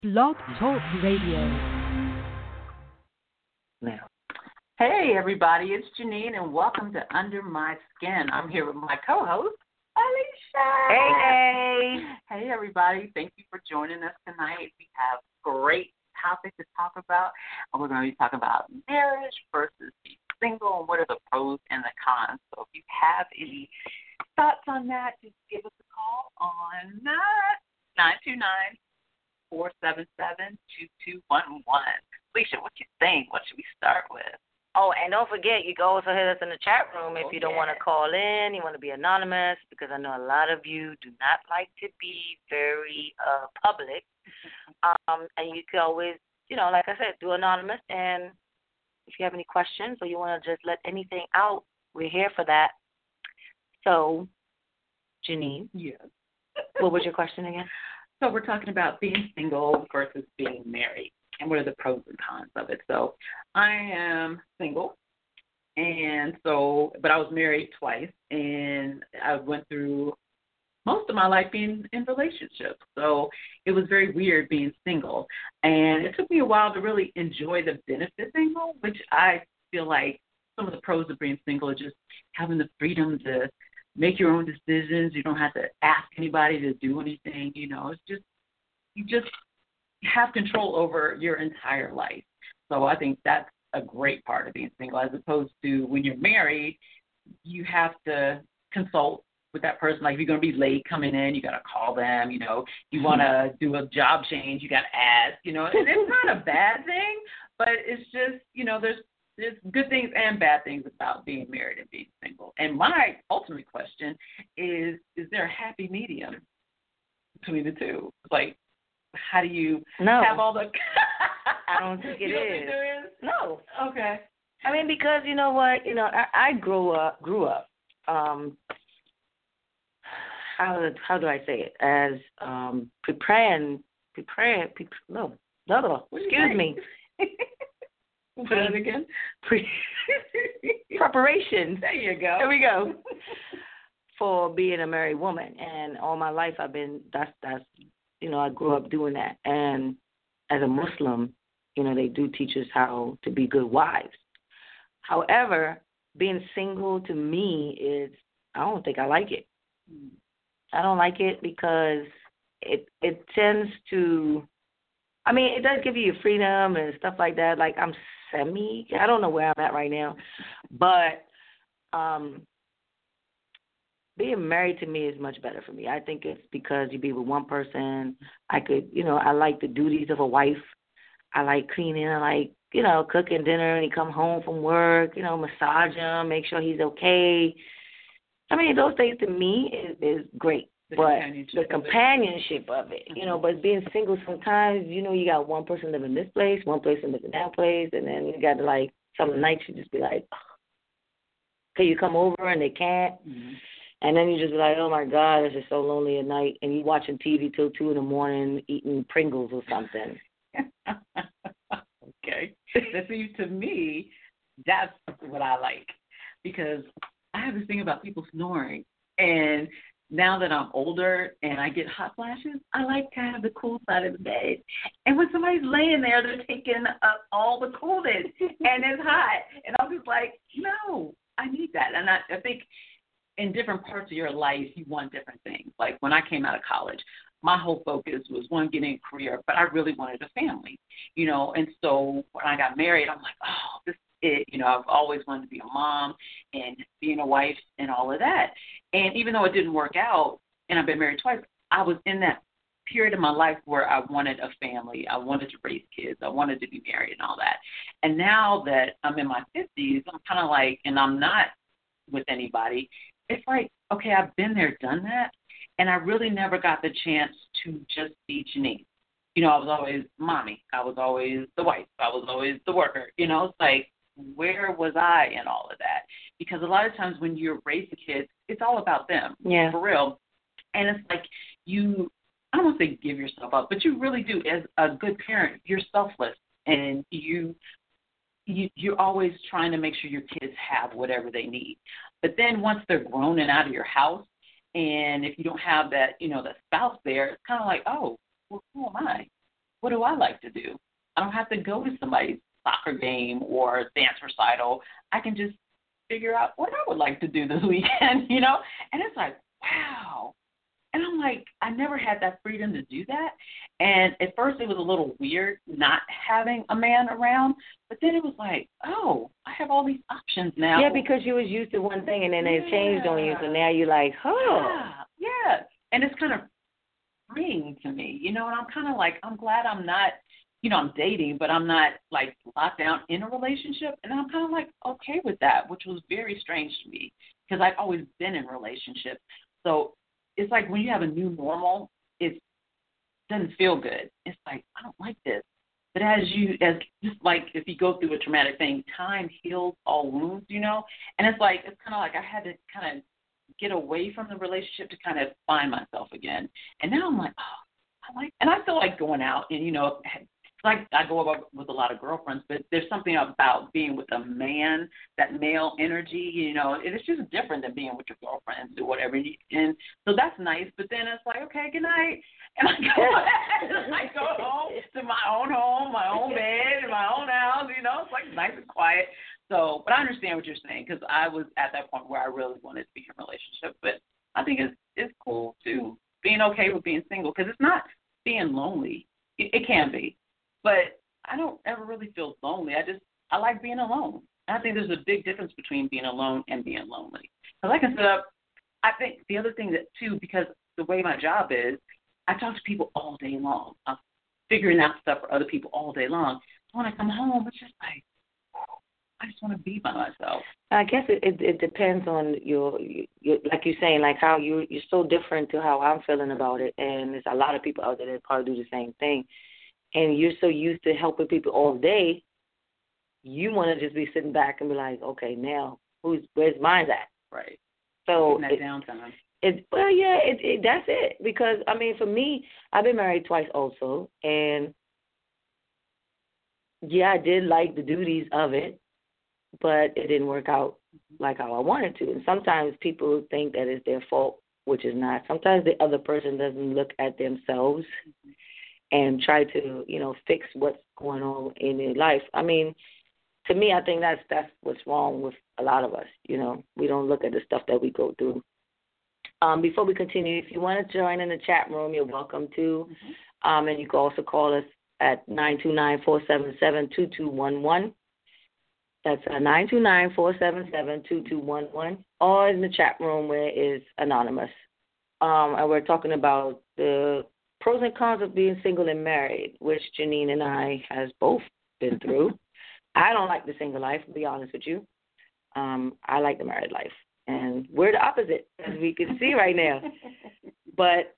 Blog Talk Radio. Now. Hey, everybody, it's Janine, and welcome to Under My Skin. I'm here with my co-host, Alicia. Hey. Hey, everybody. Thank you for joining us tonight. We have a great topic to talk about, and we're going to be talking about marriage versus being single and what are the pros and the cons. So if you have any thoughts on that, just give us a call on 929-477-2211. Alicia, what you think? What should we start with? Oh, and don't forget, you can also hit us in the chat room if you don't want to call in, you want to be anonymous, because I know a lot of you do not like to be very public. And you can always, like I said, do anonymous. And if you have any questions or you want to just let anything out, we're here for that. So, Janine. Yes. What was your question again? So we're talking about being single versus being married, and what are the pros and cons of it. So I am single, but I was married twice, and I went through most of my life being in relationships. So it was very weird being single, and it took me a while to really enjoy the benefits single, which I feel like some of the pros of being single are just having the freedom to make your own decisions. You don't have to ask anybody to do anything. It's just you just have control over your entire life. So I think that's a great part of being single, as opposed to when you're married, you have to consult with that person. Like if you're going to be late coming in, you got to call them. You want to do a job change, you got to ask. And it's not a bad thing, but it's just there's good things and bad things about being married and being single. And my ultimate question is there a happy medium between the two? Like, how do you have all the... I don't think it you don't is. Think there is? No. Okay. I mean, because you know what? I grew up. How do I say it? As preparing. No. Excuse me. Put it again. Preparation. There you go. There we go. For being a married woman, and all my life I've been. That's. I grew up doing that, and as a Muslim, they do teach us how to be good wives. However, being single to me I don't think I like it. I don't like it because it tends to. I mean, it does give you your freedom and stuff like that. Like I don't know where I'm at right now, but being married to me is much better for me. I think it's because you be with one person. I could, I like the duties of a wife. I like cleaning. I like, cooking dinner and he come home from work, massage him, make sure he's okay. I mean, those things to me is great. But the companionship of it, but being single sometimes, you got one person living in this place, one person living in that place, and then you got to, some nights you just be like, can you come over? And they can't. Mm-hmm. And then you just be like, oh, my God, it's just so lonely at night. And you watching TV till 2 a.m. eating Pringles or something. Okay. See, to me, that's what I like, because I have this thing about people snoring. And now that I'm older and I get hot flashes, I like to have the cool side of the bed. And when somebody's laying there, they're taking up all the coolness, and it's hot. And I'm just like, no, I need that. And I think in different parts of your life, you want different things. Like when I came out of college, my whole focus was, one, getting a career, but I really wanted a family, And so when I got married, I'm like, oh, this is it. I've always wanted to be a mom and being a wife and all of that. And even though it didn't work out, and I've been married twice, I was in that period of my life where I wanted a family. I wanted to raise kids. I wanted to be married and all that. And now that I'm in my 50s, I'm kind of like, and I'm not with anybody, it's like, okay, I've been there, done that, and I really never got the chance to just be Janine. I was always mommy. I was always the wife. I was always the worker. It's like, where was I in all of that? Because a lot of times when you're raising kids, it's all about them, for real. And it's like I don't want to say give yourself up, but you really do. As a good parent, you're selfless, and you're always trying to make sure your kids have whatever they need. But then once they're grown and out of your house, and if you don't have that, the spouse there, it's kind of like, oh, well, who am I? what do I like to do? I don't have to go to somebody's soccer game or dance recital. I can just figure out what I would like to do this weekend, you know? And it's like, wow. And I'm like, I never had that freedom to do that. And at first it was a little weird not having a man around, but then it was like, oh, I have all these options now. Yeah, because you was used to one thing and then it changed on you, so now you're like, oh. Yeah. And it's kind of freeing to me, you know, and I'm kind of like, I'm glad I'm not, you know, I'm dating, but I'm not like locked down in a relationship. And I'm kind of like okay with that, which was very strange to me because I've always been in relationships. So it's like when you have a new normal, it doesn't feel good. It's like, I don't like this. But just like if you go through a traumatic thing, time heals all wounds, you know? And it's kind of like I had to kind of get away from the relationship to kind of find myself again. And now I'm like, oh, and I feel like going out and, you know, like I go out with a lot of girlfriends, but there's something about being with a man, that male energy, you know, and it's just different than being with your girlfriends or whatever. And so that's nice, but then it's like, okay, good night. And I go home to my own bed, in my own house, you know, it's like nice and quiet. So, but I understand what you're saying because I was at that point where I really wanted to be in a relationship. But I think it's cool, too, being okay with being single because it's not being lonely. It can be. But I don't ever really feel lonely. I like being alone. And I think there's a big difference between being alone and being lonely. Because like I said, I think the other thing that, too, because the way my job is, I talk to people all day long. I'm figuring out stuff for other people all day long. So when I come home, it's just like, I just want to be by myself. I guess it depends on your like you're saying, like how you're so different to how I'm feeling about it. And there's a lot of people out there that probably do the same thing. And you're so used to helping people all day, you want to just be sitting back and be like, okay, now where's mine at? Right. So that downtime. That's it. Because I mean, for me, I've been married twice also, and yeah, I did like the duties of it, but it didn't work out like how I wanted to. And sometimes people think that it's their fault, which is not. Sometimes the other person doesn't look at themselves and try to, you know, fix what's going on in their life. I mean, to me, I think that's what's wrong with a lot of us. You know, we don't look at the stuff that we go through. Before we continue, if you want to join in the chat room, you're welcome to. And you can also call us at 929-477-2211. That's 929-477-2211. Or in the chat room where it is anonymous. And we're talking about the pros and cons of being single and married, which Janine and I has both been through. I don't like the single life, to be honest with you. I like the married life. And we're the opposite, as we can see right now. But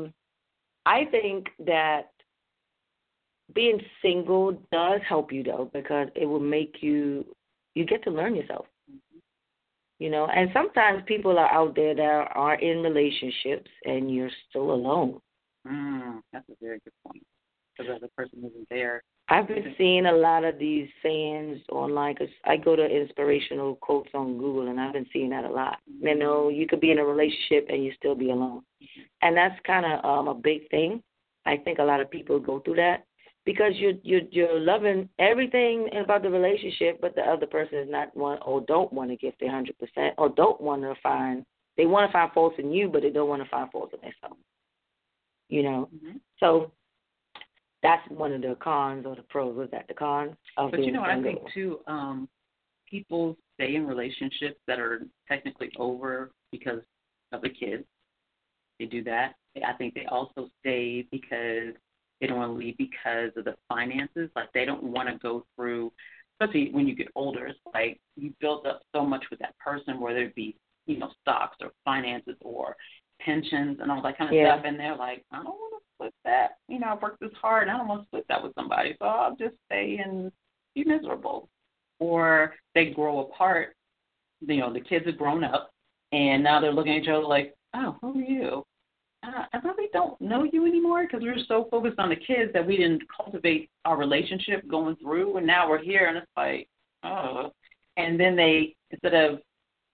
I think that being single does help you, though, because it will make you get to learn yourself. You know, and sometimes people are out there that are in relationships and you're still alone. That's a very good point. Because the other person isn't there. I've been seeing a lot of these sayings online because I go to inspirational quotes on Google, and I've been seeing that a lot. You know, you could be in a relationship and you still be alone. And that's kind of a big thing. I think a lot of people go through that because you're loving everything about the relationship, but the other person is not one or don't want to give their 100% or don't want to find – they want to find faults in you, but they don't want to find faults in themselves. You know? So – that's one of the cons or the pros. Was that the cons? But you know what I think too? People stay in relationships that are technically over because of the kids. They do that. I think they also stay because they don't want to leave because of the finances. Like they don't want to go through, especially when you get older. It's like you built up so much with that person, whether it be, you know, stocks or finances or pensions and all that kind of stuff. And they're like, I don't want to split that. You know, I've worked this hard and I don't want to split that with somebody. So I'll just stay and be miserable. Or they grow apart. You know, the kids have grown up and now they're looking at each other like, oh, who are you? I really don't know you anymore because we were so focused on the kids that we didn't cultivate our relationship going through. And now we're here and it's like, oh. And then they, instead of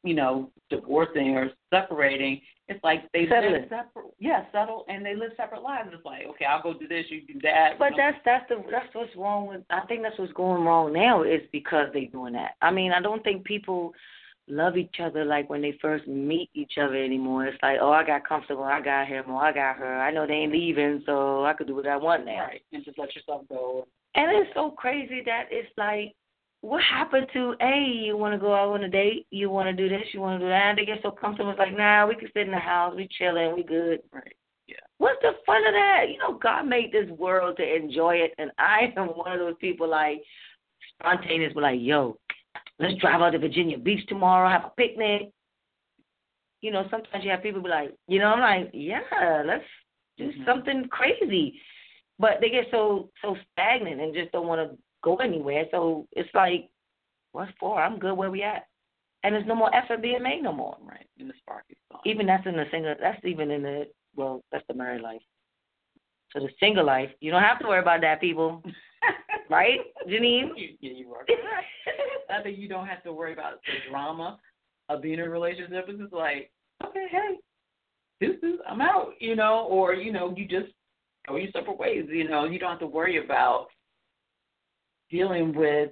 divorcing or separating, it's like they Settle live it. settle, and they live separate lives. It's like, okay, I'll go do this, you do that. But that's what's wrong with. I think that's what's going wrong now is because they're doing that. I mean, I don't think people love each other like when they first meet each other anymore. It's like, oh, I got comfortable, I got him, or I got her. I know they ain't leaving, so I could do what I want now. Right, and just let yourself go. And it's so crazy that it's like, what happened to, hey, you want to go out on a date, you want to do this, you want to do that, and they get so comfortable. It's like, nah, we can sit in the house, we chilling, we good. Right. Yeah. What's the fun of that? God made this world to enjoy it, and I am one of those people like spontaneous, but like, yo, let's drive out to Virginia Beach tomorrow, have a picnic. Sometimes you have people be like, I'm like, yeah, let's do something crazy. But they get so stagnant and just don't want to go anywhere. So it's like, what for? I'm good where we at. And there's no more effort being made no more. Right. In the spark is gone. Even that's in the single, that's even in the, well, that's the married life. So the single life, you don't have to worry about that, people. Right, Janine? Yeah, you are. I think you don't have to worry about the drama of being in a relationship. It's just like, okay, hey, deuces, I'm out, or, you just go your separate ways, you don't have to worry about dealing with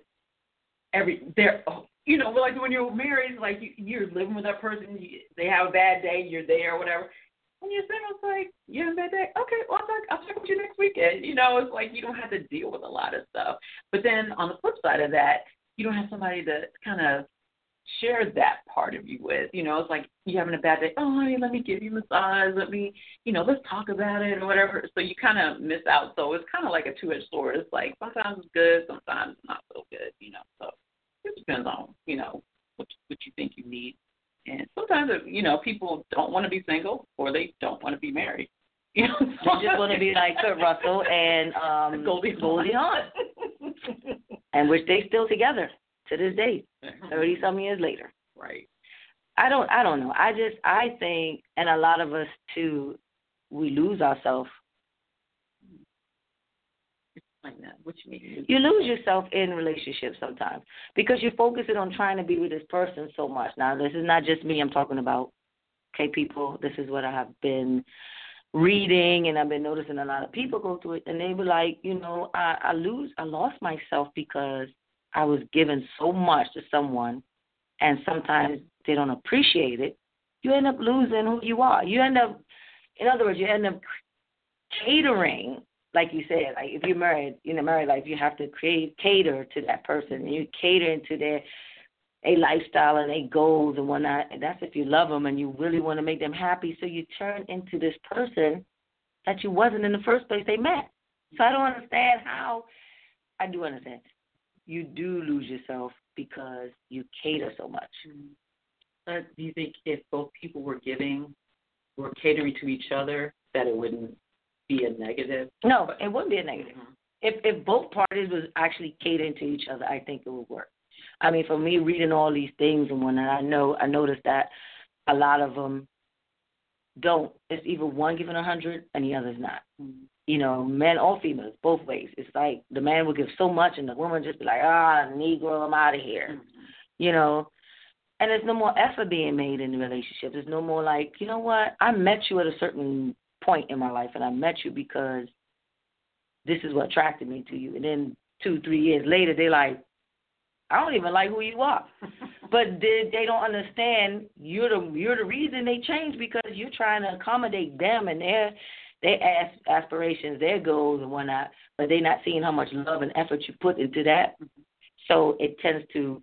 like when you're married, like you're living with that person, they have a bad day, you're there or whatever. When you're single, it's like, you have a bad day? Okay, well, I'll check with you next weekend. It's like you don't have to deal with a lot of stuff. But then on the flip side of that, you don't have somebody to kind of share that part of you with. It's like you're having a bad day. Oh, honey, let me give you a massage. Let me, let's talk about it or whatever. So you kind of miss out. So it's kind of like a two-edged sword. It's like sometimes it's good, sometimes it's not so good, So it depends on, what you think you need. And sometimes, people don't want to be single or they don't want to be married. They just want to be like Kurt Russell and Goldie Hawn. And which they still together to this day, 30-some years later. Right. I don't know. I think, and a lot of us too, we lose ourselves. Like that. What you mean? You lose yourself in relationships sometimes because you're focusing on trying to be with this person so much. Now, this is not just me I'm talking about. Okay, people, this is what I have been reading, and I've been noticing a lot of people go through it, and they were like, I lost myself because I was given so much to someone, and sometimes they don't appreciate it. You end up losing who you are. In other words, you end up catering. Like you said, like if you're married, in a married life, you have to cater to that person. And you cater into their lifestyle and their goals and whatnot. And that's if you love them and you really want to make them happy. So you turn into this person that you wasn't in the first place they met. So I don't understand how. I do understand. You do lose yourself because you cater so much. Do you think if both people were catering to each other, that it wouldn't be a negative? No, it wouldn't be a negative. Mm-hmm. If both parties was actually catering to each other, I think it would work. I mean, for me, reading all these things and whatnot, I noticed that a lot of them don't. It's either one giving 100 and the other's not. Mm-hmm. Men or females, both ways. It's like the man will give so much and the woman just be like, Negro, I'm out of here. Mm-hmm. And there's no more effort being made in the relationship. There's no more like, you know what, I met you at a certain point in my life, and I met you because this is what attracted me to you. And then 2-3 years later, they're like, I don't even like who you are. But they don't understand you're the reason they changed because you're trying to accommodate them and their aspirations, their goals and whatnot, but they're not seeing how much love and effort you put into that. So it tends to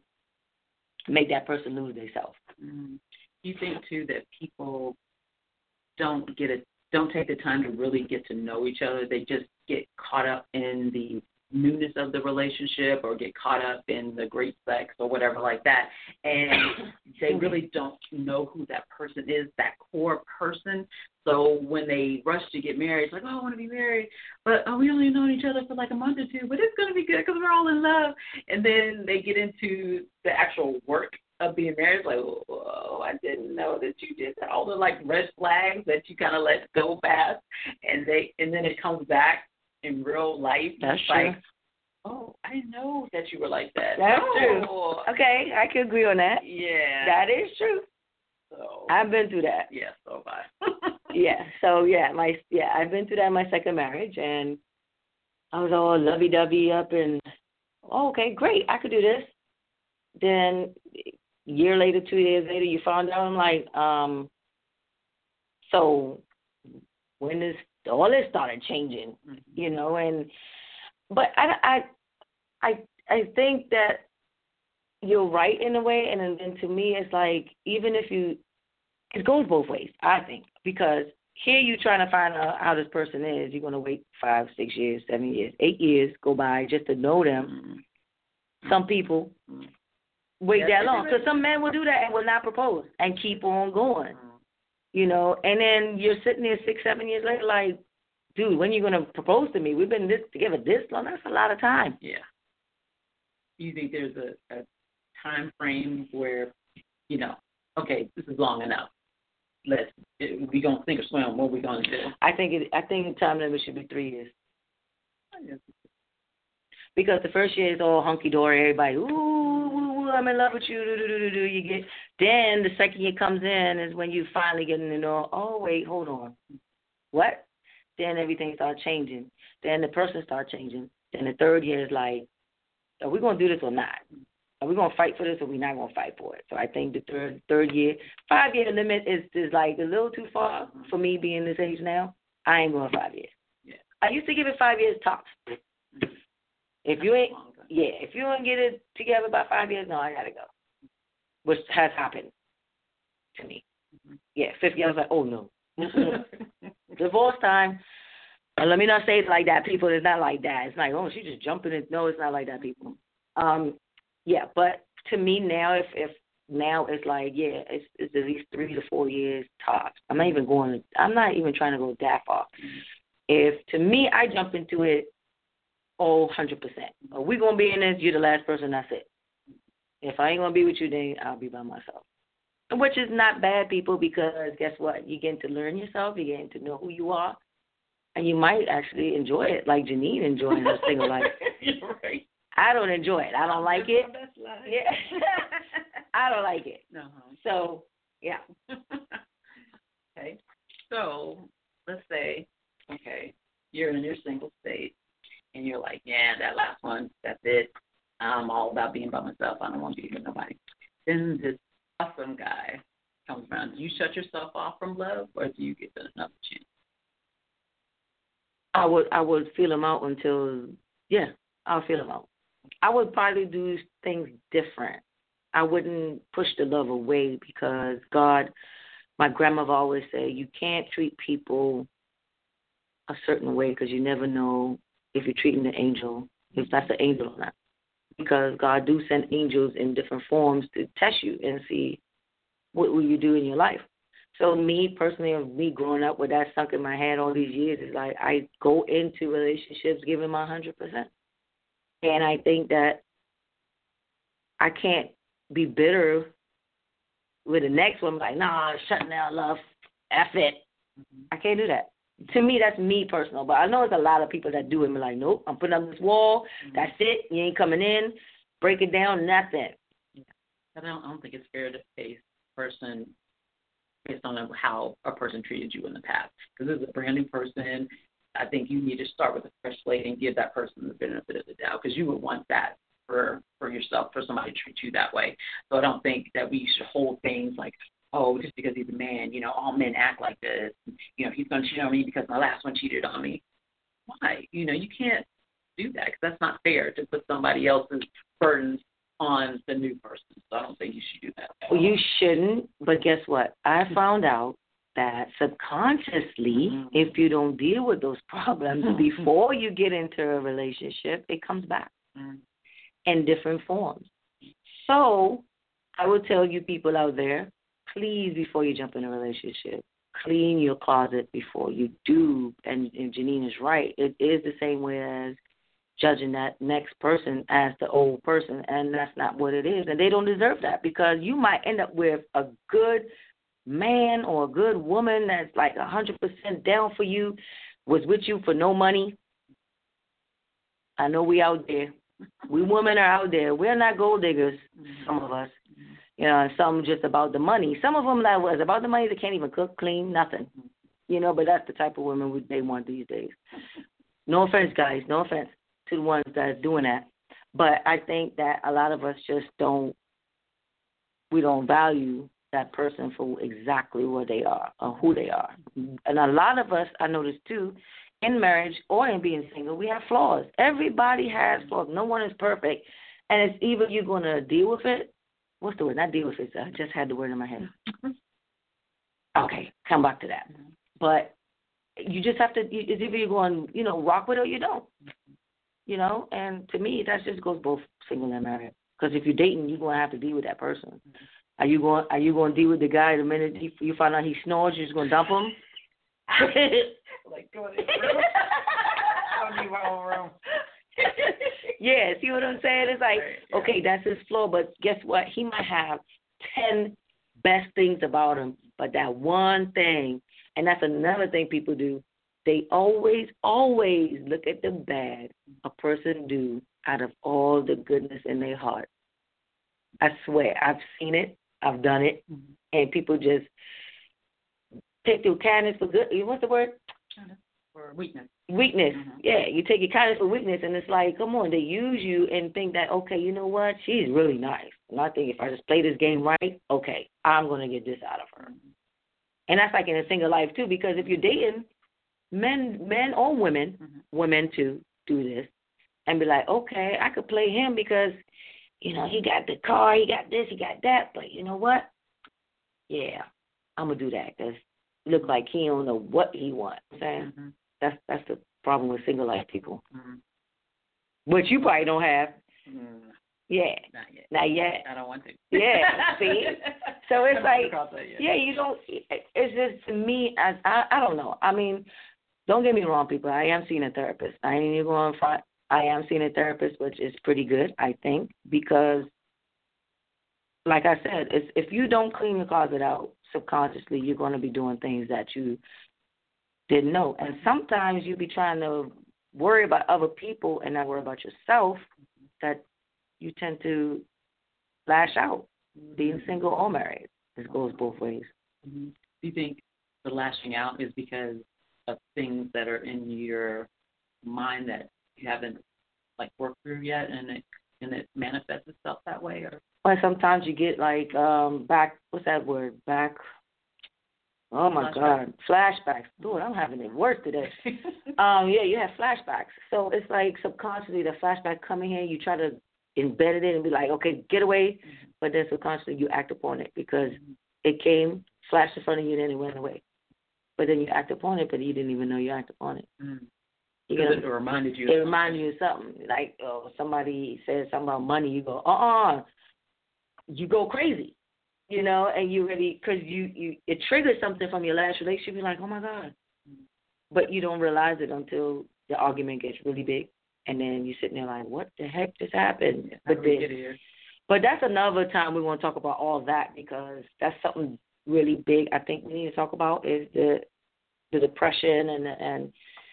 make that person lose themselves. Mm-hmm. Do you think, too, that people don't take the time to really get to know each other? They just get caught up in the newness of the relationship or get caught up in the great sex or whatever like that, and they really don't know who that person is, that core person. So when they rush to get married, it's like, oh, I want to be married, but we only known each other for like a month or two, but it's going to be good because we're all in love. And then they get into the actual work of being married. It's like, whoa, I didn't know that you did that. All the like red flags that you kind of let go past, and then it comes back in real life. That's it's true. like, oh, I didn't know that you were like that. That's no. true. Okay, I can agree on that. Yeah. That is true. So I've been through that. yeah, so have I. Yeah. So I've been through that in my second marriage, and I was all lovey-dovey up, and okay, great, I could do this. Then year later, 2 years later, you found out. I'm like, so when all this started changing, but I think that you're right in a way, and then to me, it's like even if it goes both ways, I think, because here you're trying to find out how this person is. You're going to wait 5, 6 years, 7 years, 8 years go by just to know them. Some people wait that long, because some men will do that and will not propose and keep on going, and then you're sitting there 6, 7 years later like, dude, when are you going to propose to me? We've been together this long. That's a lot of time. Yeah. You think there's a time frame where, okay, this is long enough. We gonna think or swim. What we gonna do? I think the time limit should be 3 years. Because the first year is all hunky dory. Everybody, ooh, I'm in love with you. You get. Then the second year comes in is when you finally get to know. Oh wait, hold on. What? Then everything starts changing. Then the person starts changing. Then the third year is like, are we gonna do this or not? Are we going to fight for this or we not going to fight for it? So I think the third year, 5-year limit is like a little too far for me being this age now. I ain't going 5 years. Yeah. I used to give it 5 years tops. If you ain't get it together by 5 years, no, I got to go. Which has happened to me. Yeah, 5th year, I was like, oh, no. Divorce time. Let me not say it like that, people. It's not like that. It's like, oh, she just jumping in. No, it's not like that, people. Yeah, but to me now, if now it's like, it's at least 3 to 4 years tops. I'm not even trying to go that far. If to me, I jump into it, 100%. Are we gonna be in this? You're the last person. That's it. If I ain't gonna be with you, then I'll be by myself. Which is not bad, people, because guess what? You're getting to learn yourself. You're getting to know who you are, and you might actually enjoy it, like Janine enjoying her single life. You're right. I don't enjoy it. I don't like it. Yeah. I don't like it. So, yeah. Okay. So, let's say, you're in your single state, and you're like, yeah, that last one, that's it. I'm all about being by myself. I don't want to be with nobody. Then this awesome guy comes around. Do you shut yourself off from love, or do you give it another chance? I would feel him out until, I'll feel him out. I would probably do things different. I wouldn't push the love away because my grandmother always said, you can't treat people a certain way because you never know if you're treating the angel, if that's an angel or not. Because God do send angels in different forms to test you and see what will you do in your life. So me personally, me growing up with that stuck in my head all these years, is like I go into relationships giving my 100%. And I think that I can't be bitter with the next one, like, nah, shutting down love, F it. I can't do that. To me, that's me personal. But I know there's a lot of people that do it and be like, nope, I'm putting up this wall. That's it. You ain't coming in. Break it down, and that's it. Yeah. I don't think it's fair to face a person based on how a person treated you in the past. Because as a brand new person, I think you need to start with a fresh slate and give that person the benefit of the doubt, because you would want that for yourself, for somebody to treat you that way. So I don't think that we should hold things like, oh, just because he's a man, all men act like this. He's going to cheat on me because my last one cheated on me. Why? You can't do that, because that's not fair to put somebody else's burdens on the new person. So I don't think you should do that. Well, you shouldn't, but guess what? I found out that subconsciously, if you don't deal with those problems before you get into a relationship, it comes back in different forms. So I will tell you people out there, please, before you jump in a relationship, clean your closet before you do. And Janine is right. It is the same way as judging that next person as the old person, and that's not what it is. And they don't deserve that, because you might end up with a good man or a good woman that's like 100% down for you, was with you for no money. I know we out there. We women are out there. We're not gold diggers, some of us. You know, and some just about the money. Some of them that was about the money, they can't even cook, clean, nothing. You know, but that's the type of women they want these days. No offense, guys. No offense to the ones that are doing that. But I think that a lot of us just don't value that person for exactly what they are or who they are. And a lot of us, I noticed too, in marriage or in being single, we have flaws. Everybody has flaws. No one is perfect. And it's either you're going to deal with it. What's the word? Not deal with it. I just had the word in my head. Okay, come back to that. But you just have to, it's either you're going, you know, rock with it or you don't. You know, and to me, that just goes both single and married. Because if you're dating, you're going to have to deal with that person. Are you going to deal with the guy the minute you find out he snores, you're just going to dump him? Like, go in his room. I don't need my own room. Yeah, see what I'm saying? It's like, okay, that's his flaw, but guess what? He might have 10 best things about him, but that one thing, and that's another thing people do, they always look at the bad a person do out of all the goodness in their heart. I swear, I've seen it, I've done it, and people just take their kindness for good. What's the word? For weakness. Weakness. Yeah, you take your kindness for weakness, and it's like, come on, they use you and think that, okay, you know what, she's really nice. And I think if I just play this game right, okay, I'm going to get this out of her. And that's like in a single life, too, because if you're dating, men or women, women too, do this, and be like, okay, I could play him because, you know, he got the car, he got this, he got that, but you know what? Yeah, I'm going to do that because it look like he don't know what he wants. Saying that's the problem with single life people. Which you probably don't have. Yeah. Not yet. I don't want to. Yeah, see? So it's like, yeah, you don't, it's just to me, I don't know. I mean, don't get me wrong, people. I am seeing a therapist. I ain't even going to front. I am seeing a therapist, which is pretty good, I think, because, like I said, if you don't clean your closet out subconsciously, you're going to be doing things that you didn't know. And sometimes you be trying to worry about other people and not worry about yourself, that you tend to lash out, being single or married. This goes both ways. Do you think the lashing out is because of things that are in your mind that you haven't like worked through yet, and it manifests itself that way? Or well, sometimes you get like back. What's that word? Back. Oh my God, flashbacks. Dude, I'm having it worse today. Yeah, you have flashbacks. So it's like subconsciously the flashback coming here. You try to embed it in and be like, okay, get away, but then subconsciously you act upon it because it came, flashed in front of you, then it went away. But then you act upon it, but you didn't even know you acted upon it. It reminded you. It reminded you of something. Like, somebody says something about money, you go, you go crazy, you know, and you really, because it triggers something from your last relationship. You're like, oh my God, but you don't realize it until the argument gets really big, and then you're sitting there like, what the heck just happened? But that's another time we want to talk about all that because that's something really big. I think we need to talk about is the depression and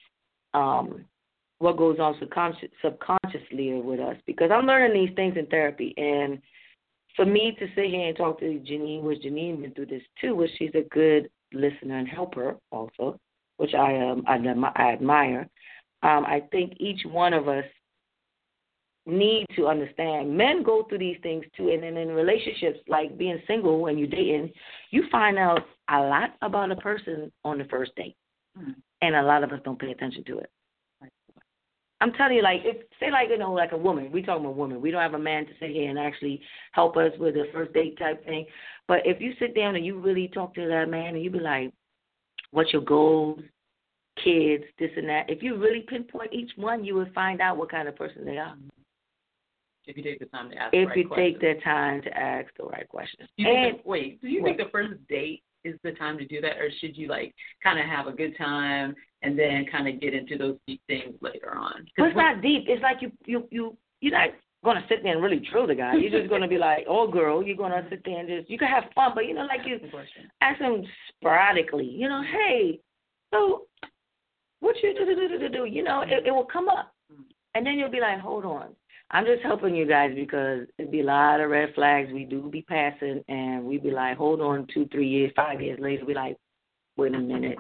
what goes on subconsciously with us, because I'm learning these things in therapy. And for me to sit here and talk to Janine, which Janine been through this too, which she's a good listener and helper also, which I admire. I think each one of us need to understand. Men go through these things too, and then in relationships, like being single when you're dating, you find out a lot about a person on the first date, and a lot of us don't pay attention to it. I'm telling you, like, like a woman. We talking about women. We don't have a man to sit here and actually help us with a first date type thing. But if you sit down and you really talk to that man and you be like, what's your goals, kids, this and that, if you really pinpoint each one, you would find out what kind of person they are. If you take the time to ask take the time to ask the right questions. Do you think the first date is the time to do that, or should you like kind of have a good time and then kind of get into those deep things later on? Well, it's not deep. It's like you're not going to sit there and really drill the guy. You're just going to be like, oh, girl, you're going to sit there and you can have fun, but, you know, like you ask him sporadically, you know, hey, so what you do, you know, it will come up. And then you'll be like, hold on. I'm just helping you guys because it'd be a lot of red flags we do be passing, and we'd be like, hold on, 2, 3 years, 5 years later, we like, wait a minute.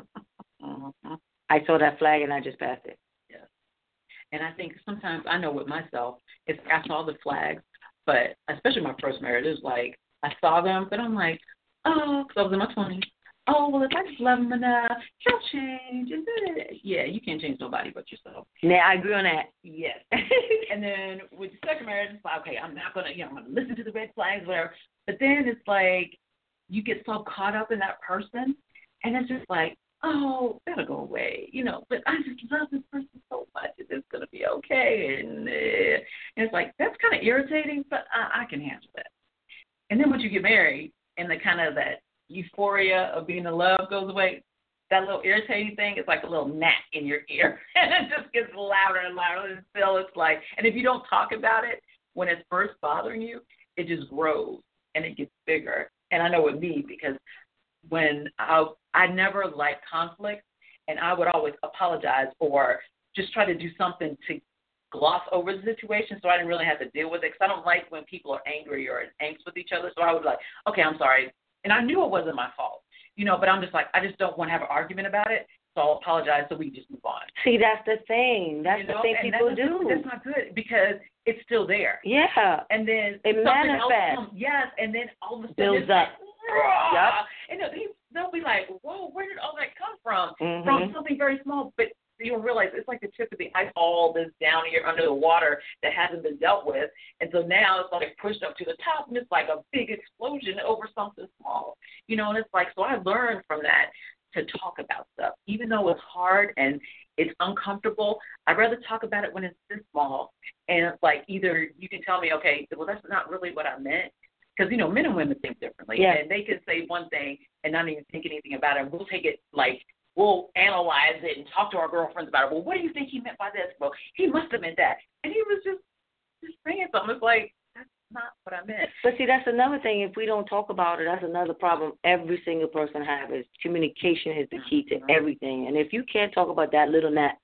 Mhm. I saw that flag and I just passed it. Yes. And I think sometimes I know with myself, it's I saw the flags, but especially my first marriage, it was like I saw them, but I'm like, oh, because I was in my 20s. Oh, well, if I just love him enough, he'll change. And yeah, you can't change nobody but yourself. Yeah, I agree on that. Yes. And then with the second marriage, it's like, okay, I'm not going to, I'm going to listen to the red flags, whatever. But then it's like you get so caught up in that person, and it's just like, oh, that'll go away, but I just love this person so much, and it's going to be okay. And it's like, that's kind of irritating, but I can handle it. And then once you get married, and the kind of that euphoria of being in love goes away, that little irritating thing is like a little gnat in your ear, and it just gets louder and louder, and still it's like, and if you don't talk about it when it's first bothering you, it just grows, and it gets bigger. And I know with me, because when I never liked conflict, and I would always apologize or just try to do something to gloss over the situation so I didn't really have to deal with it, because I don't like when people are angry or in angst with each other. So I would be like, okay, I'm sorry. And I knew it wasn't my fault, but I'm just like, I just don't want to have an argument about it, so I'll apologize so we can just move on. See, that's the thing. That's the thing people do. That's not good because it's still there. Yeah. And then it manifests. Yes, and then all of a sudden builds up. Yep. And they'll be like, whoa, where did all that come from? Mm-hmm. From something very small, but you'll realize it's like the tip of the ice, all this down here under the water that hasn't been dealt with. And so now it's like pushed up to the top, and it's like a big explosion over something small. And it's like, so I learned from that to talk about stuff. Even though it's hard and it's uncomfortable, I'd rather talk about it when it's this small. And it's like, either you can tell me, okay, well, that's not really what I meant. Because, men and women think differently. Yeah. And they can say one thing and not even think anything about it. We'll take it like, we'll analyze it and talk to our girlfriends about it. Well, what do you think he meant by this? Well, he must have meant that. And he was just saying something. It's like, that's not what I meant. But see, that's another thing. If we don't talk about it, that's another problem every single person has. Is communication is the key to everything. And if you can't talk about that little gnat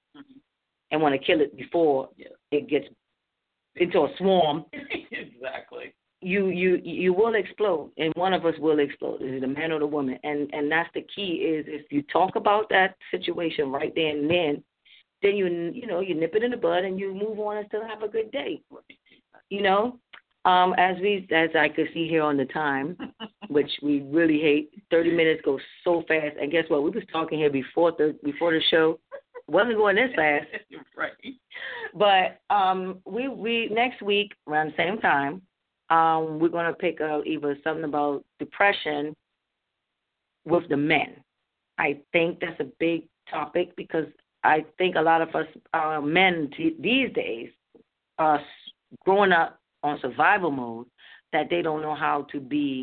and want to kill it before it gets into a swarm, exactly. You will explode, and one of us will explode. Is it the man or the woman? And that's the key. Is if you talk about that situation right there and then you nip it in the bud and you move on and still have a good day. As I could see here on the time, which we really hate, 30 minutes goes so fast. And guess what? We was talking here before the show. Wasn't going this fast. Right. But we next week around the same time. We're going to pick up either something about depression with the men. I think that's a big topic because I think a lot of us men these days are growing up on survival mode that they don't know how to be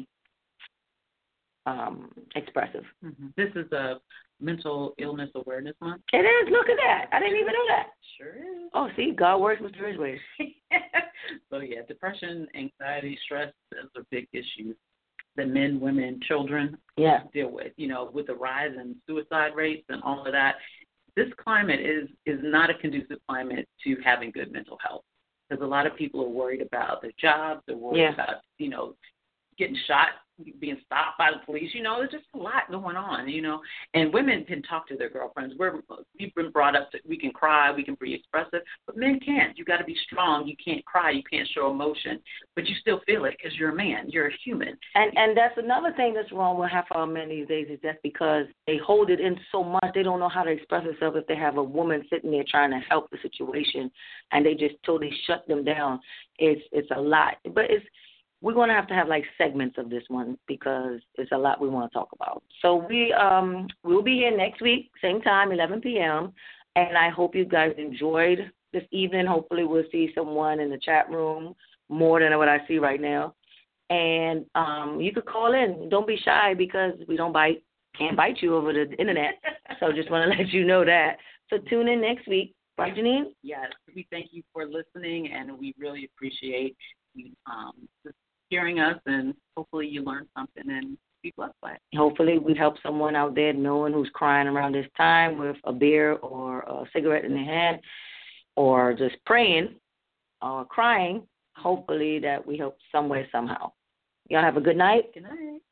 expressive. Mm-hmm. This is a Mental Illness Awareness Month. It is. Look at that. I didn't even know that. Sure is. Oh, see, God works mysterious ways. So, yeah, depression, anxiety, stress, those are big issues that men, women, children deal with. With the rise in suicide rates and all of that, this climate is not a conducive climate to having good mental health. Because a lot of people are worried about their jobs. They're worried about, getting shot, being stopped by the police. There's just a lot going on, And women can talk to their girlfriends. We've been brought up that we can cry, we can be expressive, but men can't. You got to be strong. You can't cry. You can't show emotion, but you still feel it because you're a man. You're a human. And that's another thing that's wrong with half our men these days is that's because they hold it in so much they don't know how to express themselves if they have a woman sitting there trying to help the situation and they just totally shut them down. It's a lot, but we're going to have like segments of this one because it's a lot we want to talk about. So we'll be here next week, same time, 11 p.m., and I hope you guys enjoyed this evening. Hopefully we'll see someone in the chat room more than what I see right now. And you could call in. Don't be shy because we don't bite. Can't bite you over the internet. So just want to let you know that. So tune in next week. Right, Janine? Yes. We thank you for listening, and we really appreciate you hearing us, and hopefully you learn something and be blessed by it. Hopefully we help someone out there knowing who's crying around this time with a beer or a cigarette in their hand or just praying or crying, hopefully that we help some way, somehow. Y'all have a good night. Good night.